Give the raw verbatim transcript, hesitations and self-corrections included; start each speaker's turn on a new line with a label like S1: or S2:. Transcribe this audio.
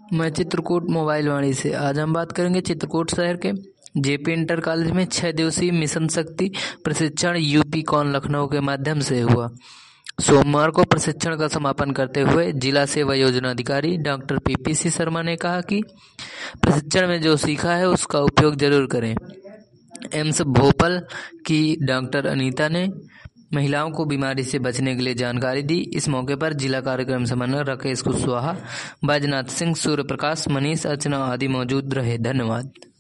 S1: मैं चित्रकूट मोबाइल वाणी से। आज हम बात करेंगे चित्रकूट शहर के जेपी इंटर कॉलेज में छह दिवसीय मिशन शक्ति प्रशिक्षण यूपी कॉन लखनऊ के माध्यम से हुआ। सोमवार को प्रशिक्षण का समापन करते हुए जिला सेवा योजना अधिकारी डॉक्टर पीपीसी शर्मा ने कहा कि प्रशिक्षण में जो सीखा है उसका उपयोग जरूर करें। एम्स भोपाल की डॉक्टर अनीता ने महिलाओं को बीमारी से बचने के लिए जानकारी दी। इस मौके पर जिला कार्यक्रम समन्वयक राकेश कुशवाहा, बैजनाथ सिंह, सूर्य प्रकाश, मनीष, अर्चना आदि मौजूद रहे। धन्यवाद।